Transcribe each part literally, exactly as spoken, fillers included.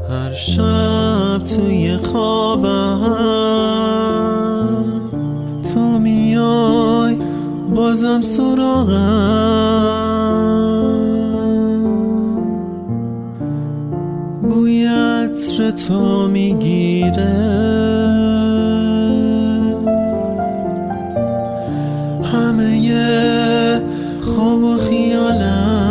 هر شب توی خوابم تو میای بازم سراغم، بوی عطر تو میگیره همه یه خواب و خیالم.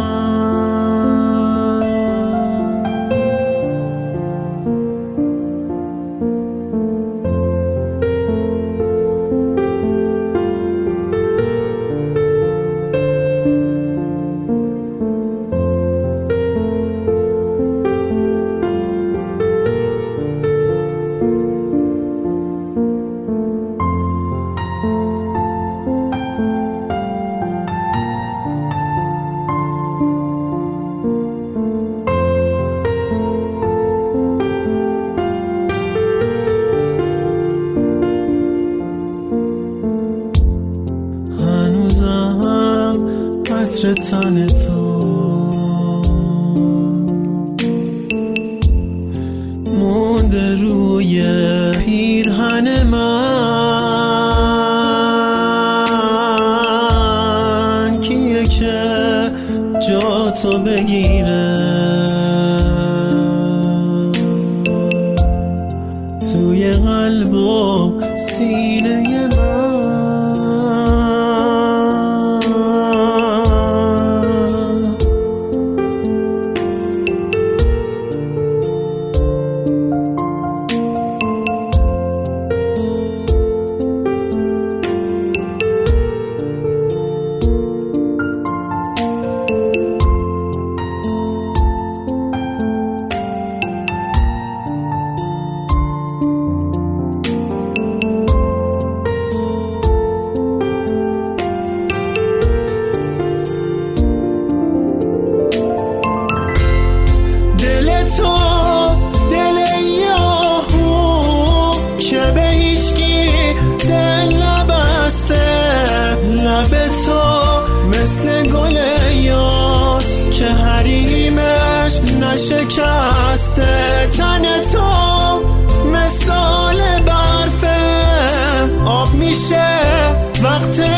عطر تن تو مونده روی پیرهن من، کیه که جا تو بگیره توی قلب و سینه من. مثل گل یاس که حریمش نشکسته، تن تو مثال برفه آب میشه وقت